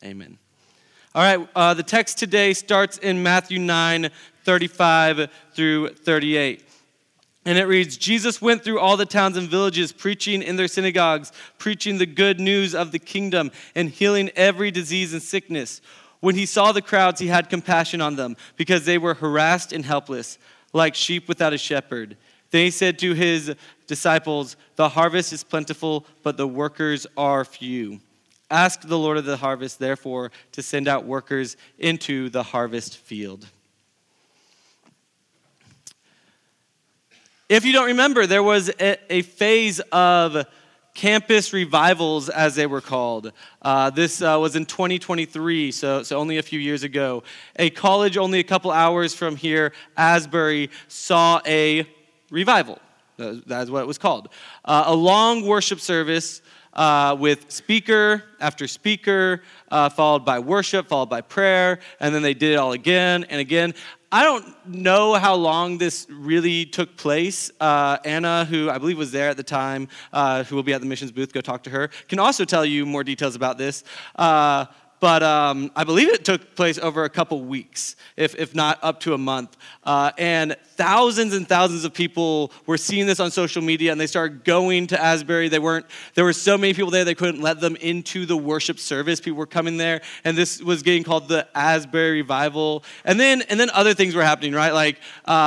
Amen. All right, the text today starts in Matthew 9:35 through 38. And it reads, Jesus went through all the towns and villages, preaching in their synagogues, preaching the good news of the kingdom, and healing every disease and sickness. When he saw the crowds, he had compassion on them, because they were harassed and helpless, like sheep without a shepherd. Then he said to his disciples, the harvest is plentiful, but the workers are few. Ask the Lord of the harvest, therefore, to send out workers into the harvest field. If you don't remember, there was a phase of campus revivals, as they were called. This was in 2023, so only a few years ago. A college only a couple hours from here, Asbury, saw a revival. That's what it was called. A long worship service with speaker after speaker, followed by worship, followed by prayer, and then they did it all again and again. I don't know how long this really took place. Anna, who I believe was there at the time, who will be at the missions booth, go talk to her, can also tell you more details about this. But I believe it took place over a couple weeks, if not up to a month. And thousands of people were seeing this on social media, and they started going to Asbury. There were so many people there, they couldn't let them into the worship service. People were coming there, and this was getting called the Asbury Revival. And then other things were happening, right? Like,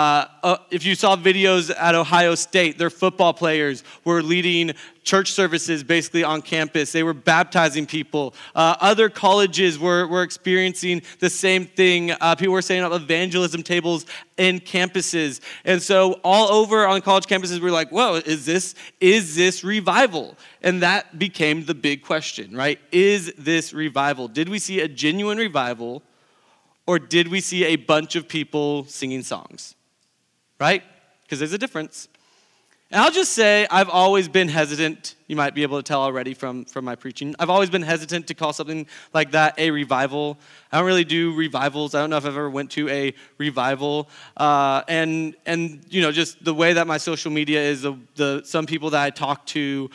if you saw videos at Ohio State, their football players were leading church services basically on campus. They were baptizing people. Other colleges were experiencing the same thing. People were setting up evangelism tables in campuses. And so all over on college campuses, we're like, whoa, is this revival? And that became the big question, right? Is this revival? Did we see a genuine revival, or did we see a bunch of people singing songs? Right? Because there's a difference. And I'll just say, I've always been hesitant. You might be able to tell already from my preaching. I've always been hesitant to call something like that a revival. I don't really do revivals. I don't know if I've ever went to a revival. And you know, just the way that my social media is, some people that I talk to,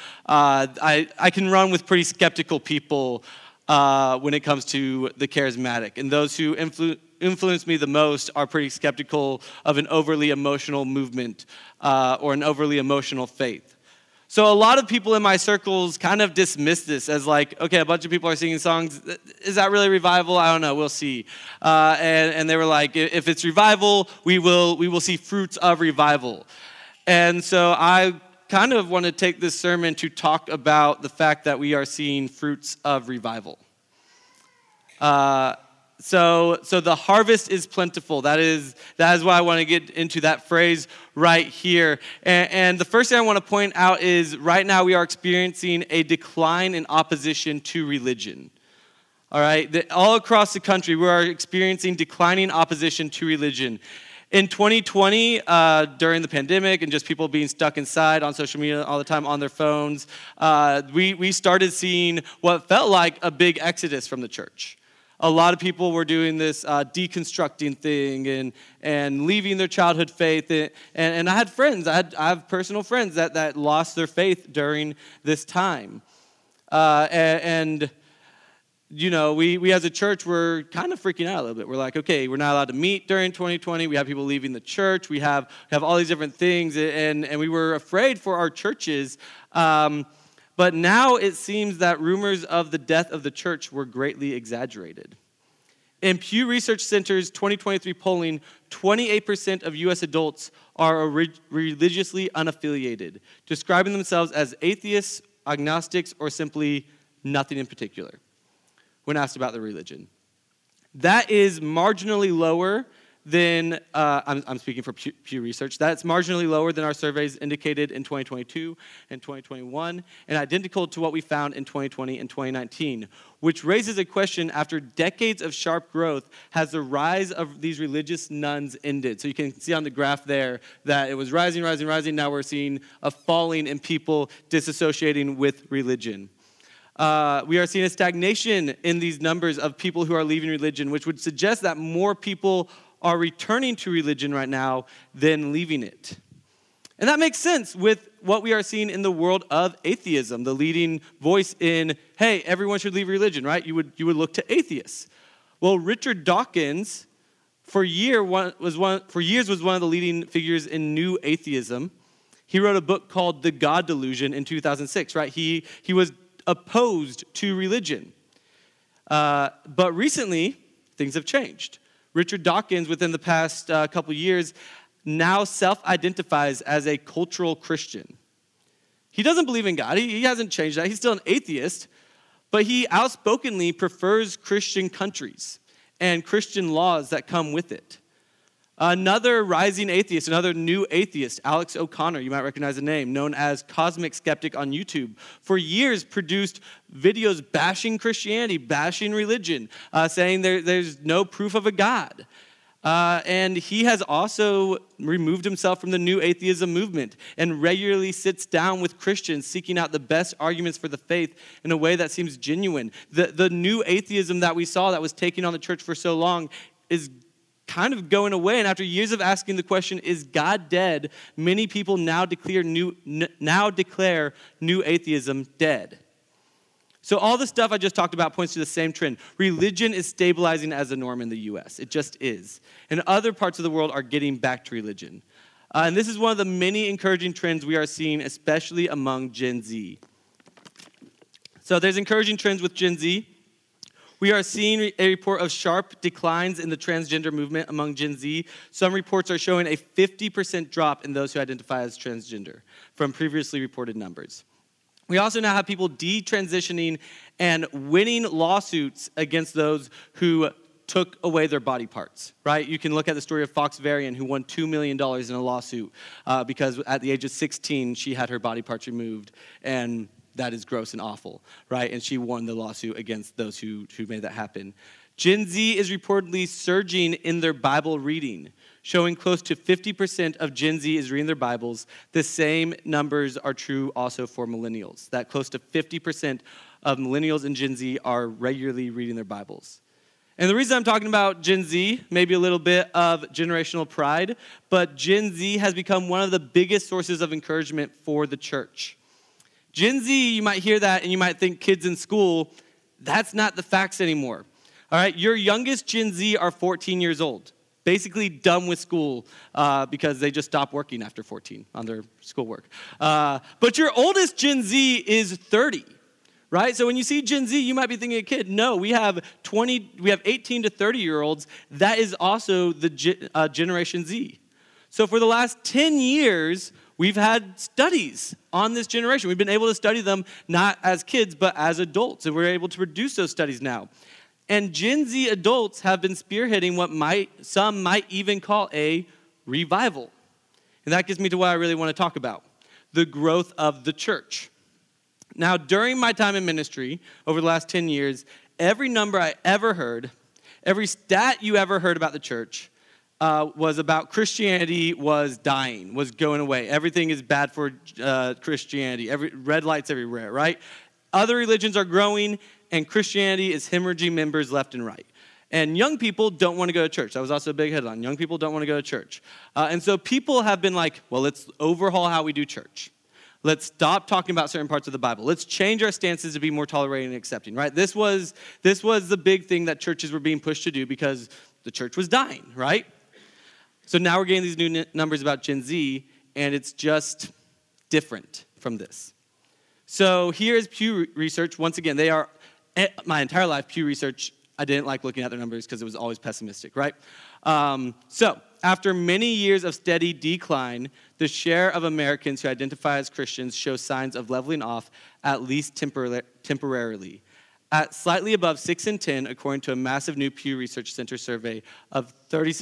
I can run with pretty skeptical people when it comes to the charismatic. And those who influence me the most are pretty skeptical of an overly emotional movement or an overly emotional faith. So a lot of people in my circles kind of dismiss this as like, okay, a bunch of people are singing songs. Is that really revival? I don't know. We'll see. And they were like, if it's revival, we will see fruits of revival. And so I kind of want to take this sermon to talk about the fact that we are seeing fruits of revival. So the harvest is plentiful. That is why I want to get into that phrase right here. And the first thing I want to point out is right now we are experiencing a decline in opposition to religion. All right, all across the country we are experiencing declining opposition to religion. In 2020, during the pandemic and just people being stuck inside on social media all the time on their phones, we started seeing what felt like a big exodus from the church. A lot of people were doing this deconstructing thing and leaving their childhood faith. And I had friends, I have personal friends that lost their faith during this time. And you know, we as a church were kind of freaking out a little bit. We're like, okay, we're not allowed to meet during 2020. We have people leaving the church. We have all these different things. And we were afraid for our churches. But now it seems that rumors of the death of the church were greatly exaggerated. In Pew Research Center's 2023 polling, 28% of U.S. adults are religiously unaffiliated, describing themselves as atheists, agnostics, or simply nothing in particular when asked about their religion. That is marginally lower than, I'm speaking for Pew Research, that's marginally lower than our surveys indicated in 2022 and 2021, and identical to what we found in 2020 and 2019, which raises a question: after decades of sharp growth, has the rise of these religious nuns ended? So you can see on the graph there that it was rising. Now we're seeing a falling in people disassociating with religion. We are seeing a stagnation in these numbers of people who are leaving religion, which would suggest that more people are returning to religion right now than leaving it. And that makes sense with what we are seeing in the world of atheism, the leading voice in, hey, everyone should leave religion, right? You would look to atheists. Well, Richard Dawkins, for years was one of the leading figures in new atheism. He wrote a book called The God Delusion in 2006, right? He was opposed to religion. But recently, things have changed. Richard Dawkins, within the past couple years, now self-identifies as a cultural Christian. He doesn't believe in God. He hasn't changed that. He's still an atheist, but he outspokenly prefers Christian countries and Christian laws that come with it. Another rising atheist, another new atheist, Alex O'Connor, you might recognize the name, known as Cosmic Skeptic on YouTube, for years produced videos bashing Christianity, bashing religion, saying there's no proof of a God. And he has also removed himself from the new atheism movement and regularly sits down with Christians seeking out the best arguments for the faith in a way that seems genuine. The new atheism that we saw that was taking on the church for so long is kind of going away. And after years of asking the question, is God dead? Many people now declare new atheism dead. So all the stuff I just talked about points to the same trend. Religion is stabilizing as a norm in the U.S. It just is. And other parts of the world are getting back to religion. And this is one of the many encouraging trends we are seeing, especially among Gen Z. So there's encouraging trends with Gen Z. We are seeing a report of sharp declines in the transgender movement among Gen Z. Some reports are showing a 50% drop in those who identify as transgender from previously reported numbers. We also now have people detransitioning and winning lawsuits against those who took away their body parts, right? You can look at the story of Fox Varian, who won $2 million in a lawsuit because at the age of 16, she had her body parts removed, and that is gross and awful, right? And she won the lawsuit against those who made that happen. Gen Z is reportedly surging in their Bible reading, showing close to 50% of Gen Z is reading their Bibles. The same numbers are true also for millennials, that close to 50% of millennials and Gen Z are regularly reading their Bibles. And the reason I'm talking about Gen Z, maybe a little bit of generational pride, but Gen Z has become one of the biggest sources of encouragement for the church. Gen Z, you might hear that and you might think kids in school. That's not the facts anymore. All right, your youngest Gen Z are 14 years old. Basically done with school because they just stopped working after 14 on their schoolwork. But your oldest Gen Z is 30, right? So when you see Gen Z, you might be thinking a kid. No, we have 18 to 30-year-olds. That is also the Generation Z. So for the last 10 years, we've had studies on this generation. We've been able to study them not as kids, but as adults, and we're able to produce those studies now. And Gen Z adults have been spearheading what some might even call a revival. And that gets me to what I really want to talk about, the growth of the church. Now, during my time in ministry, over the last 10 years, every number I ever heard, every stat you ever heard about the church was about Christianity was dying, was going away. Everything is bad for Christianity. Red lights everywhere, right? Other religions are growing, and Christianity is hemorrhaging members left and right. And young people don't want to go to church. That was also a big headline. Young people don't want to go to church. And so people have been like, well, let's overhaul how we do church. Let's stop talking about certain parts of the Bible. Let's change our stances to be more tolerating and accepting, right? This was the big thing that churches were being pushed to do because the church was dying, right? So now we're getting these new numbers about Gen Z, and it's just different from this. So here is Pew Research. Once again, they are, my entire life, Pew Research, I didn't like looking at their numbers because it was always pessimistic, right? So after many years of steady decline, the share of Americans who identify as Christians shows signs of leveling off, at least temporarily. At slightly above 6 in 10, according to a massive new Pew Research Center survey of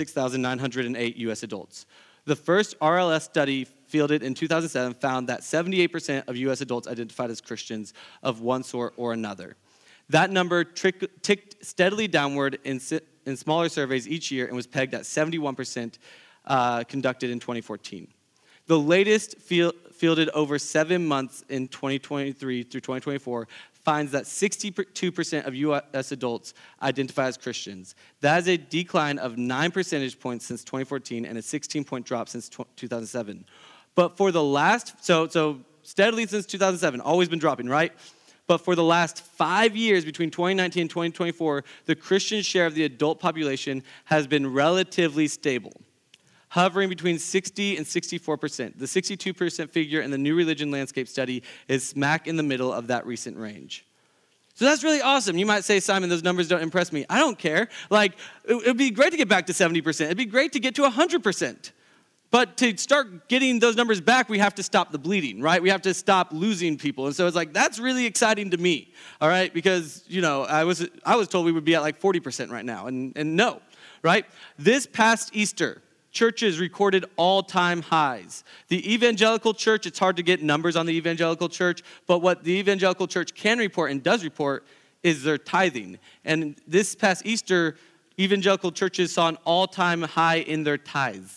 36,908 U.S. adults. The first RLS study fielded in 2007 found that 78% of U.S. adults identified as Christians of one sort or another. That number ticked steadily downward in smaller surveys each year and was pegged at 71% conducted in 2014. The latest fielded over 7 months in 2023 through 2024 finds that 62% of U.S. adults identify as Christians. That is a decline of 9 percentage points since 2014 and a 16-point drop since 2007. But for the last, so steadily since 2007, always been dropping, right? But for the last 5 years, between 2019 and 2024, the Christian share of the adult population has been relatively stable, hovering between 60 and 64%. The 62% figure in the New Religion Landscape Study is smack in the middle of that recent range. So that's really awesome. You might say, Simon, those numbers don't impress me. I don't care. Like, it would be great to get back to 70%. It'd be great to get to 100%. But to start getting those numbers back, we have to stop the bleeding, right? We have to stop losing people. And so it's like, that's really exciting to me, all right? Because, I was told we would be at like 40% right now, and no, right? This past Easter, churches recorded all-time highs. The evangelical church, it's hard to get numbers on the evangelical church, but what the evangelical church can report and does report is their tithing. And this past Easter, evangelical churches saw an all-time high in their tithes.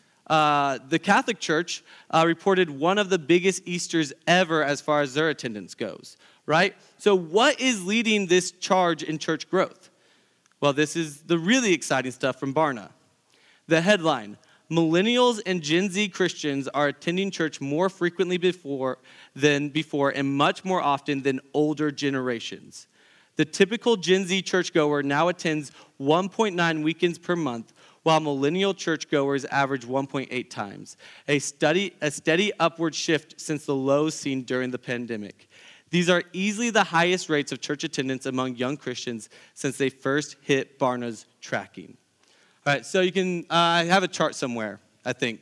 The Catholic Church reported one of the biggest Easters ever as far as their attendance goes, right? So what is leading this charge in church growth? Well, this is the really exciting stuff from Barna. The headline, Millennials and Gen Z Christians are attending church more frequently than before and much more often than older generations. The typical Gen Z churchgoer now attends 1.9 weekends per month, while millennial churchgoers average 1.8 times, a steady upward shift since the lows seen during the pandemic. These are easily the highest rates of church attendance among young Christians since they first hit Barna's tracking. All right, so you can have a chart somewhere, I think,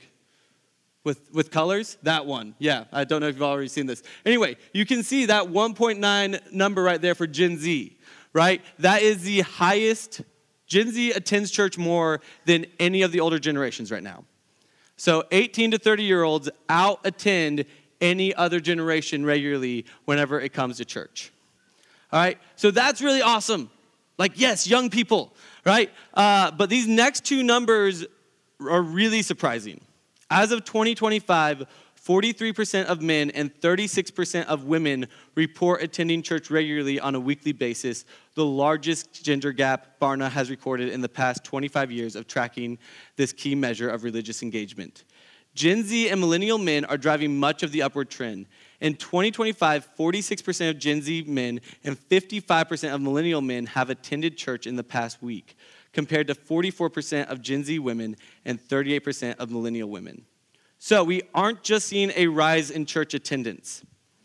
with colors. That one, yeah, I don't know if you've already seen this. Anyway, you can see that 1.9 number right there for Gen Z, right? That is the highest. Gen Z attends church more than any of the older generations right now. So 18 to 30-year-olds out-attend any other generation regularly whenever it comes to church. All right, so that's really awesome. Like, yes, young people, right? But these next two numbers are really surprising. As of 2025, 43% of men and 36% of women report attending church regularly on a weekly basis, the largest gender gap Barna has recorded in the past 25 years of tracking this key measure of religious engagement. Gen Z and millennial men are driving much of the upward trend. In 2025, 46% of Gen Z men and 55% of millennial men have attended church in the past week, compared to 44% of Gen Z women and 38% of millennial women. So we aren't just seeing a rise in church attendance.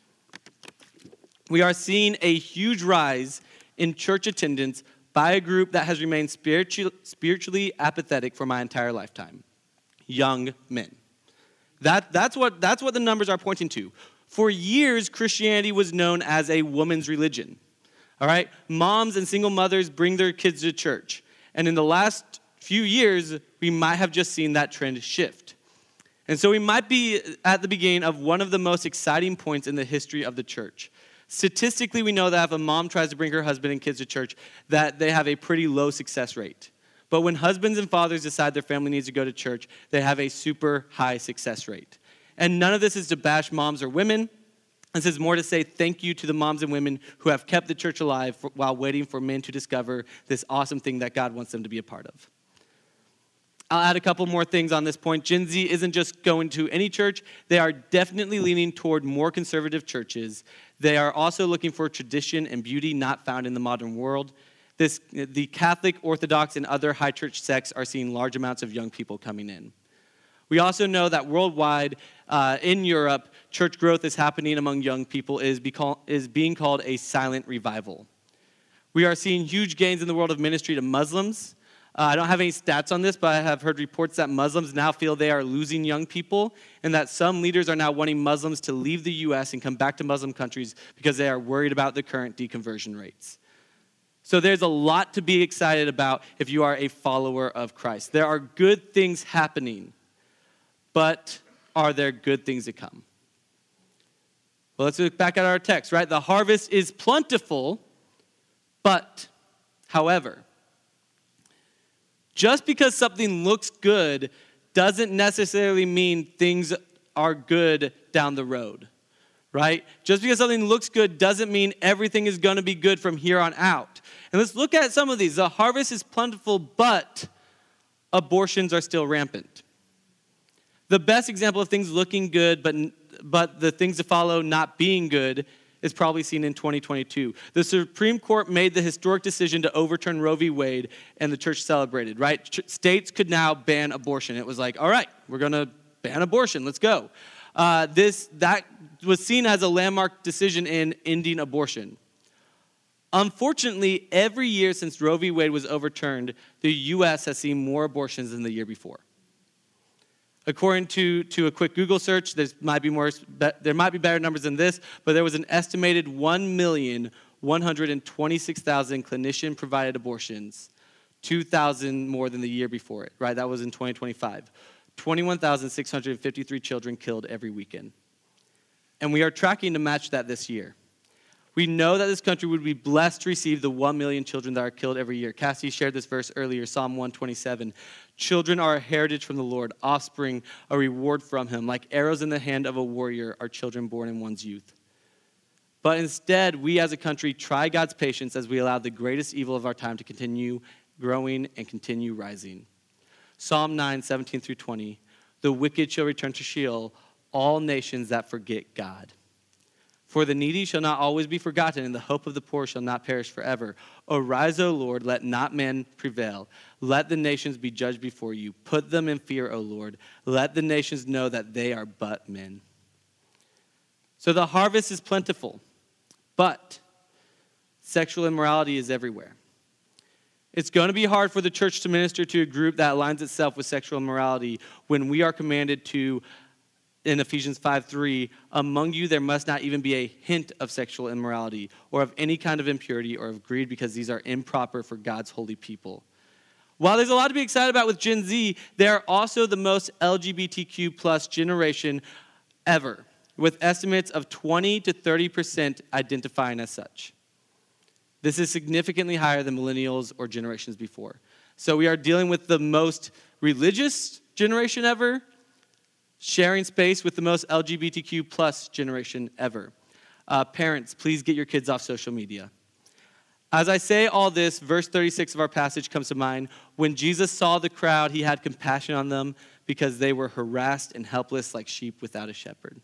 We are seeing a huge rise in church attendance by a group that has remained spiritually apathetic for my entire lifetime, young men. That's what the numbers are pointing to. For years, Christianity was known as a woman's religion. All right? Moms and single mothers bring their kids to church. And in the last few years, we might have just seen that trend shift. And so we might be at the beginning of one of the most exciting points in the history of the church. Statistically, we know that if a mom tries to bring her husband and kids to church, that they have a pretty low success rate. But when husbands and fathers decide their family needs to go to church, they have a super high success rate. And none of this is to bash moms or women. This is more to say thank you to the moms and women who have kept the church alive while waiting for men to discover this awesome thing that God wants them to be a part of. I'll add a couple more things on this point. Gen Z isn't just going to any church. They are definitely leaning toward more conservative churches. They are also looking for tradition and beauty not found in the modern world. The Catholic, Orthodox, and other high church sects are seeing large amounts of young people coming in. We also know that worldwide, in Europe, church growth is happening among young people is being called a silent revival. We are seeing huge gains in the world of ministry to Muslims. I don't have any stats on this, but I have heard reports that Muslims now feel they are losing young people and that some leaders are now wanting Muslims to leave the U.S. and come back to Muslim countries because they are worried about the current deconversion rates. So there's a lot to be excited about if you are a follower of Christ. There are good things happening, but are there good things to come? Well, let's look back at our text, right? The harvest is plentiful, but, however, just because something looks good doesn't necessarily mean things are good down the road, right? Just because something looks good doesn't mean everything is going to be good from here on out. And let's look at some of these. The harvest is plentiful, but abortions are still rampant. The best example of things looking good, but the things to follow not being good is probably seen in 2022. The Supreme Court made the historic decision to overturn Roe v. Wade, and the church celebrated, right? States could now ban abortion. It was like, all right, we're going to ban abortion. Let's go. That was seen as a landmark decision in ending abortion. Unfortunately, every year since Roe v. Wade was overturned, the U.S. has seen more abortions than the year before. According to a quick Google search, there might be better numbers than this, but there was an estimated 1,126,000 clinician-provided abortions, 2,000 more than the year before it, right? That was in 2025. 21,653 children killed every weekend. And we are tracking to match that this year. We know that this country would be blessed to receive the 1 million children that are killed every year. Cassie shared this verse earlier, Psalm 127. Children are a heritage from the Lord, offspring a reward from him. Like arrows in the hand of a warrior are children born in one's youth. But instead, we as a country try God's patience as we allow the greatest evil of our time to continue growing and continue rising. Psalm 9, 17 through 20. The wicked shall return to Sheol, all nations that forget God. For the needy shall not always be forgotten, and the hope of the poor shall not perish forever. Arise, O Lord, let not man prevail. Let the nations be judged before you. Put them in fear, O Lord. Let the nations know that they are but men. So the harvest is plentiful, but sexual immorality is everywhere. It's going to be hard for the church to minister to a group that aligns itself with sexual immorality when we are commanded to, in Ephesians 5:3, among you there must not even be a hint of sexual immorality or of any kind of impurity or of greed, because these are improper for God's holy people. While there's a lot to be excited about with Gen Z, they are also the most LGBTQ plus generation ever, with estimates of 20 to 30% identifying as such. This is significantly higher than millennials or generations before. So we are dealing with the most religious generation ever, sharing space with the most LGBTQ plus generation ever. Parents, please get your kids off social media. As I say all this, verse 36 of our passage comes to mind. When Jesus saw the crowd, he had compassion on them because they were harassed and helpless like sheep without a shepherd.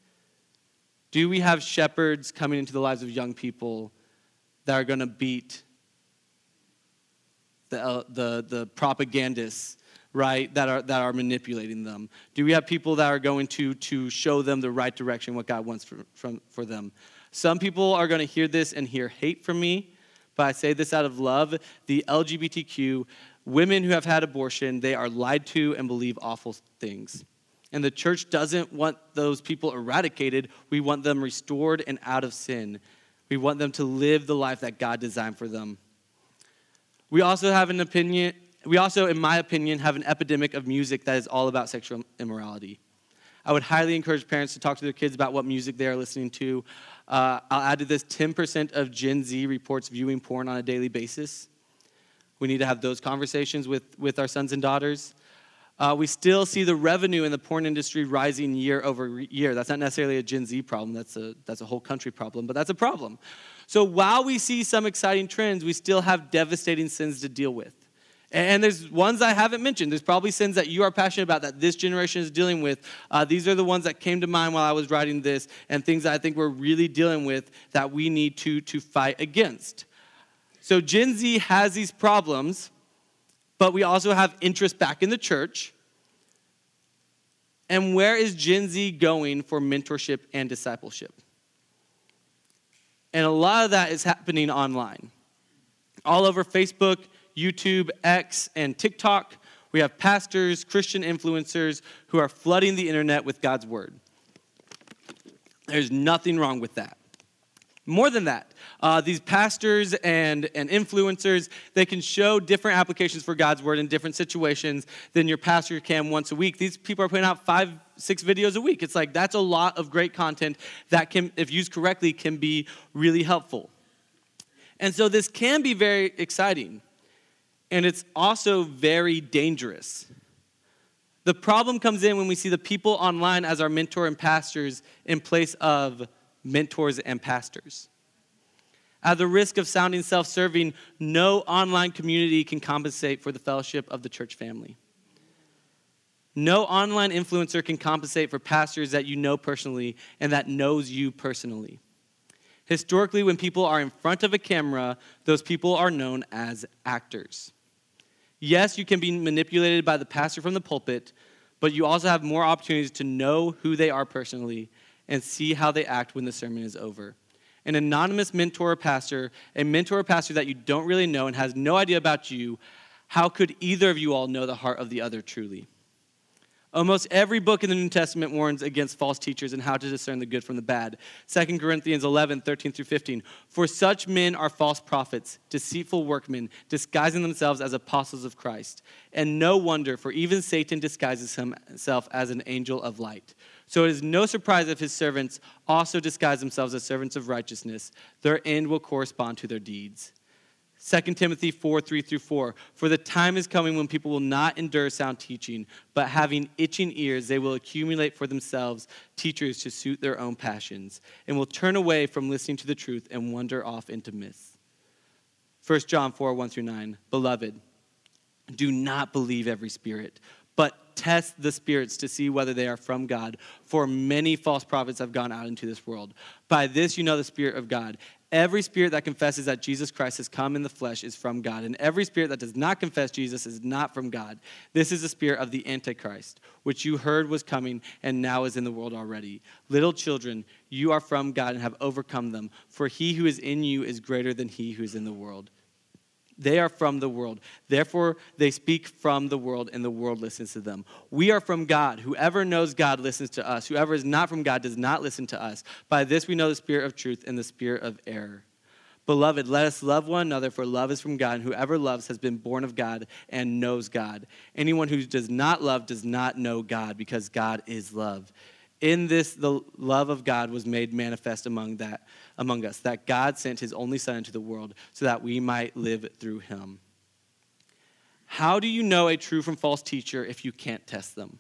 Do we have shepherds coming into the lives of young people that are going to beat the propagandists, right, that are manipulating them? Do we have people that are going to show them the right direction, what God wants for them? Some people are going to hear this and hear hate from me, but I say this out of love. The LGBTQ, women who have had abortion, they are lied to and believe awful things. And the church doesn't want those people eradicated. We want them restored and out of sin. We want them to live the life that God designed for them. We also, in my opinion, have an epidemic of music that is all about sexual immorality. I would highly encourage parents to talk to their kids about what music they are listening to. I'll add to this, 10% of Gen Z reports viewing porn on a daily basis. We need to have those conversations with our sons and daughters. We still see the revenue in the porn industry rising year over year. That's not necessarily a Gen Z problem. That's a whole country problem, but that's a problem. So while we see some exciting trends, we still have devastating sins to deal with. And there's ones I haven't mentioned. There's probably sins that you are passionate about that this generation is dealing with. These are the ones that came to mind while I was writing this, and things that I think we're really dealing with that we need to fight against. So Gen Z has these problems, but we also have interest back in the church. And where is Gen Z going for mentorship and discipleship? And a lot of that is happening online. All over Facebook, YouTube, X, and TikTok, we have pastors, Christian influencers who are flooding the internet with God's word. There's nothing wrong with that. More than that, these pastors and influencers, they can show different applications for God's word in different situations than your pastor can once a week. These people are putting out 5-6 videos a week. It's like, that's a lot of great content that can, if used correctly, can be really helpful. And so this can be very exciting. And it's also very dangerous. The problem comes in when we see the people online as our mentor and pastors in place of mentors and pastors. At the risk of sounding self-serving, no online community can compensate for the fellowship of the church family. No online influencer can compensate for pastors that you know personally and that knows you personally. Historically, when people are in front of a camera, those people are known as actors. Yes, you can be manipulated by the pastor from the pulpit, but you also have more opportunities to know who they are personally and see how they act when the sermon is over. An anonymous mentor or pastor, a mentor or pastor that you don't really know and has no idea about you, how could either of you all know the heart of the other truly? Almost every book in the New Testament warns against false teachers and how to discern the good from the bad. 2 Corinthians 11, 13 through 15. For such men are false prophets, deceitful workmen, disguising themselves as apostles of Christ. And no wonder, for even Satan disguises himself as an angel of light. So it is no surprise if his servants also disguise themselves as servants of righteousness. Their end will correspond to their deeds. 2 Timothy 4, 3 through 4. For the time is coming when people will not endure sound teaching, but having itching ears, they will accumulate for themselves teachers to suit their own passions, and will turn away from listening to the truth and wander off into myths. 1 John 4, 1 through 9. Beloved, do not believe every spirit, but test the spirits to see whether they are from God. For many false prophets have gone out into this world. By this you know the Spirit of God. Every spirit that confesses that Jesus Christ has come in the flesh is from God, and every spirit that does not confess Jesus is not from God. This is the spirit of the Antichrist, which you heard was coming and now is in the world already. Little children, you are from God and have overcome them, for he who is in you is greater than he who is in the world. They are from the world. Therefore, they speak from the world, and the world listens to them. We are from God. Whoever knows God listens to us. Whoever is not from God does not listen to us. By this we know the spirit of truth and the spirit of error. Beloved, let us love one another, for love is from God, and whoever loves has been born of God and knows God. Anyone who does not love does not know God, because God is love. In this, the love of God was made manifest among us, that God sent his only Son into the world so that we might live through him. How do you know a true from false teacher if you can't test them?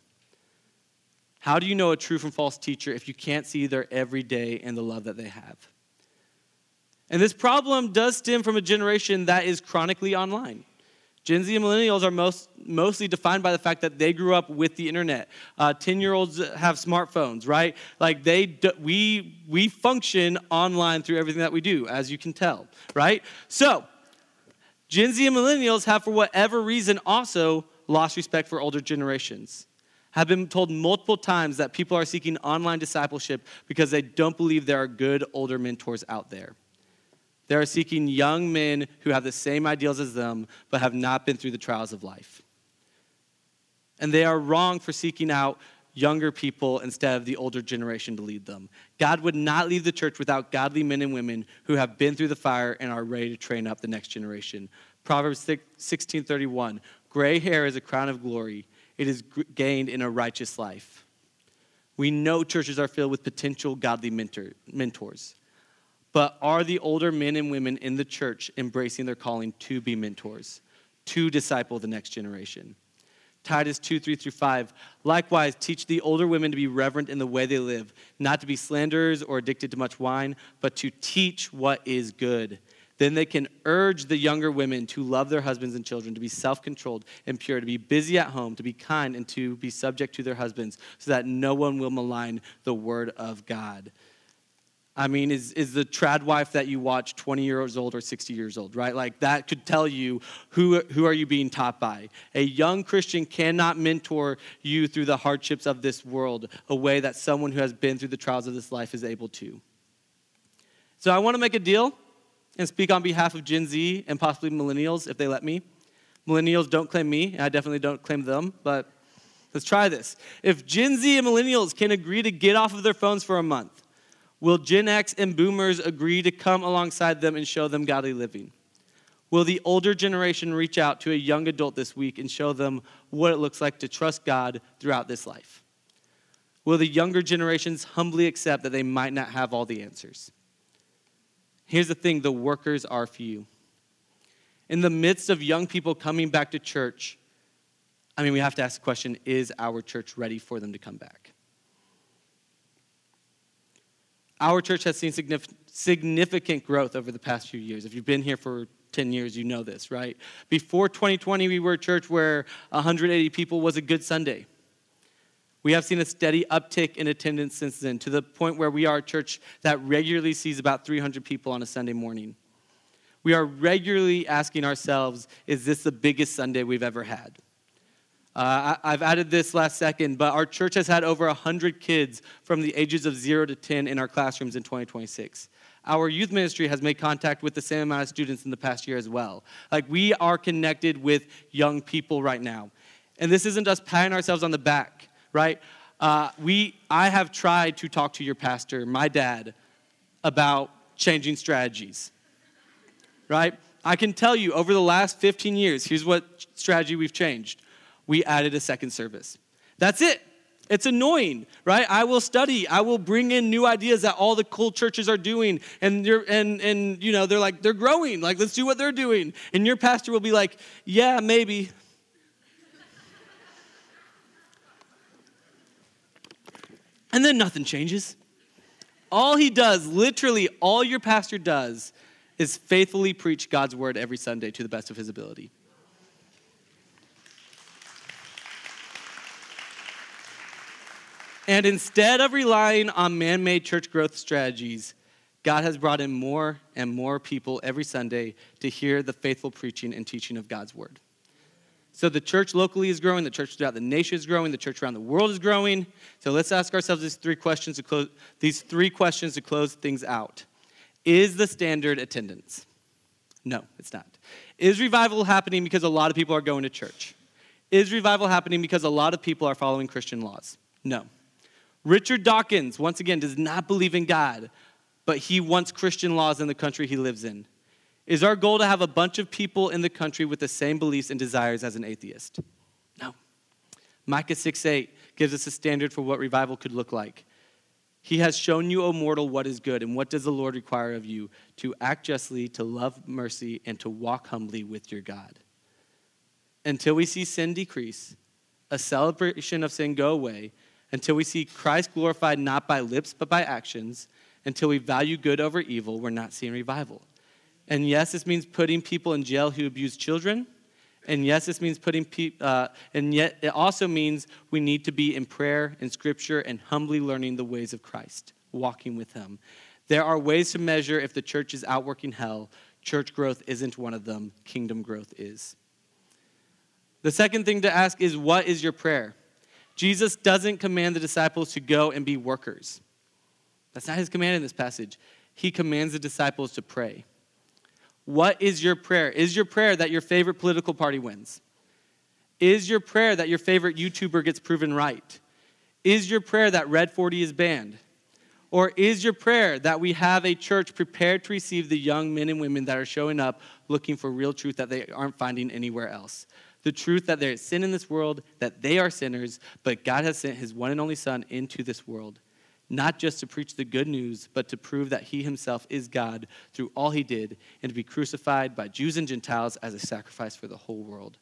How do you know a true from false teacher if you can't see their everyday and the love that they have? And this problem does stem from a generation that is chronically online. Gen Z and millennials are mostly defined by the fact that they grew up with the internet. 10-year-olds have smartphones, right? Like we function online through everything that we do, as you can tell, right? So Gen Z and millennials have, for whatever reason, also lost respect for older generations. Have been told multiple times that people are seeking online discipleship because they don't believe there are good older mentors out there. They are seeking young men who have the same ideals as them, but have not been through the trials of life. And they are wrong for seeking out younger people instead of the older generation to lead them. God would not leave the church without godly men and women who have been through the fire and are ready to train up the next generation. Proverbs 16:31, gray hair is a crown of glory. It is gained in a righteous life. We know churches are filled with potential godly mentors. But are the older men and women in the church embracing their calling to be mentors, to disciple the next generation? Titus 2, 3 through 5. Likewise, teach the older women to be reverent in the way they live, not to be slanderers or addicted to much wine, but to teach what is good. Then they can urge the younger women to love their husbands and children, to be self-controlled and pure, to be busy at home, to be kind, and to be subject to their husbands, so that no one will malign the word of God. I mean, is the trad wife that you watch 20 years old or 60 years old, right? Like that could tell you who are you being taught by. A young Christian cannot mentor you through the hardships of this world a way that someone who has been through the trials of this life is able to. So I want to make a deal and speak on behalf of Gen Z and possibly millennials if they let me. Millennials don't claim me, and I definitely don't claim them, but let's try this. If Gen Z and millennials can agree to get off of their phones for a month, will Gen X and boomers agree to come alongside them and show them godly living? Will the older generation reach out to a young adult this week and show them what it looks like to trust God throughout this life? Will the younger generations humbly accept that they might not have all the answers? Here's the thing, the workers are few. In the midst of young people coming back to church, we have to ask the question, is our church ready for them to come back? Our church has seen significant growth over the past few years. If you've been here for 10 years, you know this, right? Before 2020, we were a church where 180 people was a good Sunday. We have seen a steady uptick in attendance since then, to the point where we are a church that regularly sees about 300 people on a Sunday morning. We are regularly asking ourselves, is this the biggest Sunday we've ever had? I've added this last second, but our church has had over 100 kids from the ages of 0 to 10 in our classrooms in 2026. Our youth ministry has made contact with the same amount of students in the past year as well. Like, we are connected with young people right now. And this isn't us patting ourselves on the back, right? I have tried to talk to your pastor, my dad, about changing strategies, right? I can tell you over the last 15 years, here's what strategy we've changed. We added a second service. That's it. It's annoying, right? I will study. I will bring in new ideas that all the cool churches are doing, and they're like, they're growing. Like, let's do what they're doing. And your pastor will be like, yeah, maybe. And then nothing changes. All he does, literally all your pastor does, is faithfully preach God's word every Sunday to the best of his ability. And instead of relying on man-made church growth strategies, God has brought in more and more people every Sunday to hear the faithful preaching and teaching of God's word. So the church locally is growing, the church throughout the nation is growing, the church around the world is growing. So let's ask ourselves these three questions to close things out. Is the standard attendance? No, it's not. Is revival happening because a lot of people are going to church? Is revival happening because a lot of people are following Christian laws? No. Richard Dawkins, once again, does not believe in God, but he wants Christian laws in the country he lives in. Is our goal to have a bunch of people in the country with the same beliefs and desires as an atheist? No. Micah 6:8 gives us a standard for what revival could look like. He has shown you, O mortal, what is good, and what does the Lord require of you? To act justly, to love mercy, and to walk humbly with your God. Until we see sin decrease, a celebration of sin go away, until we see Christ glorified not by lips but by actions, until we value good over evil, we're not seeing revival. And yes, this means putting people in jail who abuse children. And yes, this means and yet it also means we need to be in prayer and scripture and humbly learning the ways of Christ, walking with him. There are ways to measure if the church is outworking hell. Church growth isn't one of them. Kingdom growth is. The second thing to ask is, what is your prayer? Jesus doesn't command the disciples to go and be workers. That's not his command in this passage. He commands the disciples to pray. What is your prayer? Is your prayer that your favorite political party wins? Is your prayer that your favorite YouTuber gets proven right? Is your prayer that Red 40 is banned? Or is your prayer that we have a church prepared to receive the young men and women that are showing up looking for real truth that they aren't finding anywhere else? The truth that there is sin in this world, that they are sinners, but God has sent his one and only Son into this world. Not just to preach the good news, but to prove that he himself is God through all he did, and to be crucified by Jews and Gentiles as a sacrifice for the whole world.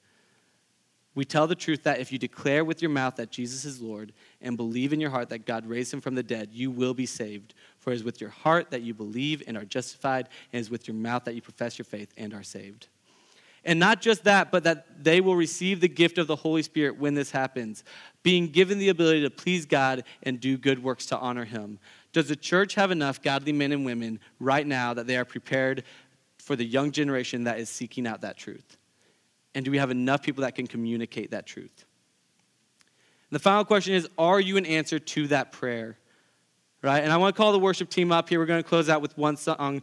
We tell the truth that if you declare with your mouth that Jesus is Lord and believe in your heart that God raised him from the dead, you will be saved. For it is with your heart that you believe and are justified, and it is with your mouth that you profess your faith and are saved. And not just that, but that they will receive the gift of the Holy Spirit when this happens, being given the ability to please God and do good works to honor him. Does the church have enough godly men and women right now that they are prepared for the young generation that is seeking out that truth? And do we have enough people that can communicate that truth? And the final question is, are you an answer to that prayer? Right? And I want to call the worship team up here. We're going to close out with one song.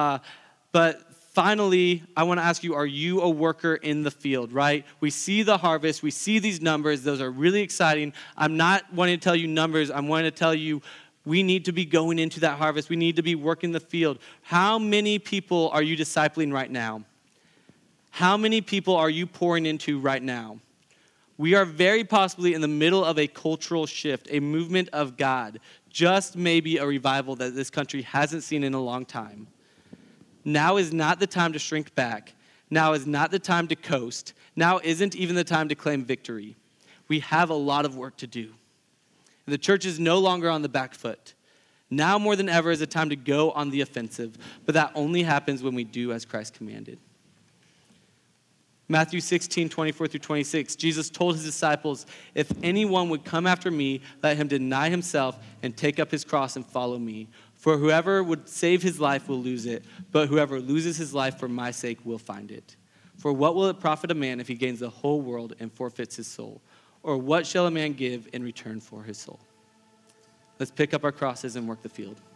But finally, I want to ask you, are you a worker in the field, right? We see the harvest. We see these numbers. Those are really exciting. I'm not wanting to tell you numbers. I'm wanting to tell you we need to be going into that harvest. We need to be working the field. How many people are you discipling right now? How many people are you pouring into right now? We are very possibly in the middle of a cultural shift, a movement of God, just maybe a revival that this country hasn't seen in a long time. Now is not the time to shrink back. Now is not the time to coast. Now isn't even the time to claim victory. We have a lot of work to do. The church is no longer on the back foot. Now more than ever is a time to go on the offensive, but that only happens when we do as Christ commanded. Matthew 16:24-26, Jesus told his disciples, if anyone would come after me, let him deny himself and take up his cross and follow me. For whoever would save his life will lose it, but whoever loses his life for my sake will find it. For what will it profit a man if he gains the whole world and forfeits his soul? Or what shall a man give in return for his soul? Let's pick up our crosses and work the field.